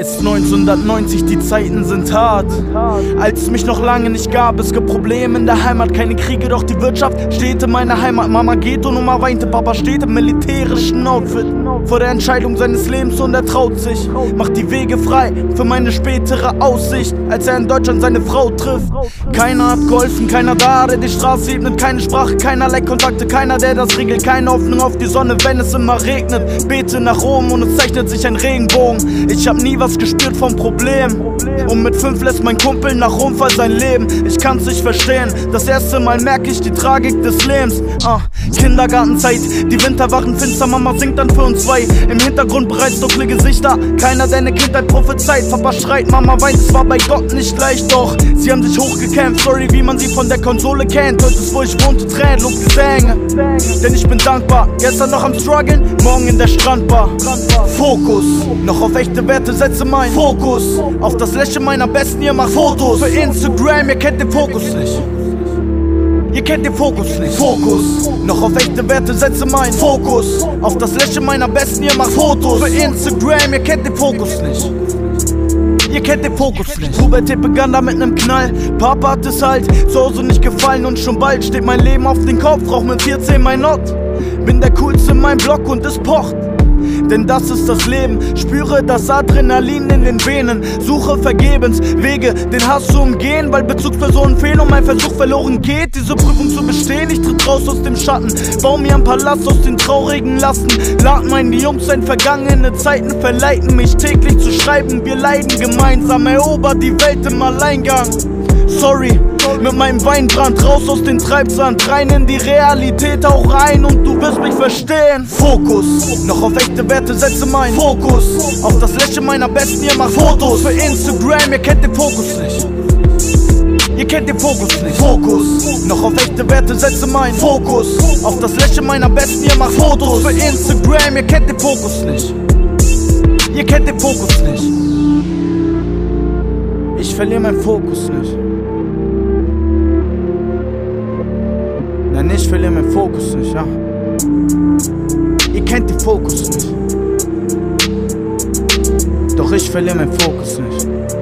Es ist 1990, die Zeiten sind hart. Als es mich noch lange nicht gab, es gibt Probleme in der Heimat, keine Kriege, doch die Wirtschaft steht in meiner Heimat. Mama geht und Oma weinte, Papa steht im militärischen Outfit vor der Entscheidung seines Lebens und er traut sich, macht die Wege frei für meine spätere Aussicht, als er in Deutschland seine Frau trifft. Keiner hat geholfen, keiner da, der die Straße ebnet, keine Sprache, keinerlei Kontakte, keiner, der das regelt, keine Hoffnung auf die Sonne, wenn es immer regnet. Bete nach oben und es zeichnet sich ein Regenbogen. Ich hab nie was gespürt vom Problem und mit 5 lässt mein Kumpel nach Unfall sein Leben. Ich kann's nicht verstehen, das erste Mal merke ich die Tragik des Lebens. Kindergartenzeit, die Winterwachen finster, Mama singt dann für uns zwei. Im Hintergrund bereits dunkle Gesichter, keiner, der eine Kindheit prophezeit. Papa schreit, Mama weint, es war bei Gott nicht leicht, doch sie haben sich hochgekämpft. Sorry, wie man sie von der Konsole kennt. Heute ist, wo ich wohnte, Tränen, Lobgesänge. Denn ich bin dankbar, gestern noch am struggeln, morgen in der Strandbar. Fokus, noch auf echte Werte setze mein Fokus. Auf das Lächeln meiner Besten, ihr macht Fotos für Instagram, ihr kennt den Fokus nicht. Ihr kennt den Fokus nicht. Fokus, noch auf echte Werte setze mein Fokus. Auf das Lächeln meiner Besten, ihr macht Fotos für Instagram, ihr kennt den Fokus nicht. Ihr kennt den Fokus nicht. Pubertät begann da mit nem Knall. Papa hat es halt zu Hause nicht gefallen und schon bald steht mein Leben auf den Kopf. Rauch mit 14 mein Not. Bin der Coolste in meinem Block und es pocht. Denn das ist das Leben, spüre das Adrenalin in den Venen. Suche vergebens Wege, den Hass zu umgehen, weil Bezugspersonen fehlen und mein Versuch verloren geht, diese Prüfung zu bestehen. Ich tritt raus aus dem Schatten, bau mir ein Palast aus den traurigen Lasten. Lad meine Jungs ein, vergangene Zeiten verleiten mich täglich zu schreiben. Wir leiden gemeinsam, erobert die Welt im Alleingang. Sorry, mit meinem Weinbrand raus aus den Treibsand, rein in die Realität auch rein und du wirst mich verstehen. Fokus, noch auf echte Werte setze mein Fokus. Auf das Lächeln meiner Besten, ihr macht Fotos für Instagram, ihr kennt den Fokus nicht. Ihr kennt den Fokus nicht. Fokus, noch auf echte Werte setze mein Fokus. Auf das Lächeln meiner Besten, ihr macht Fotos für Instagram, ihr kennt den Fokus nicht. Ihr kennt den Fokus nicht. Ich verliere meinen Fokus nicht. Nein, ich verliere meinen Fokus nicht, ja. Ihr kennt den Fokus nicht. Doch ich verliere meinen Fokus nicht.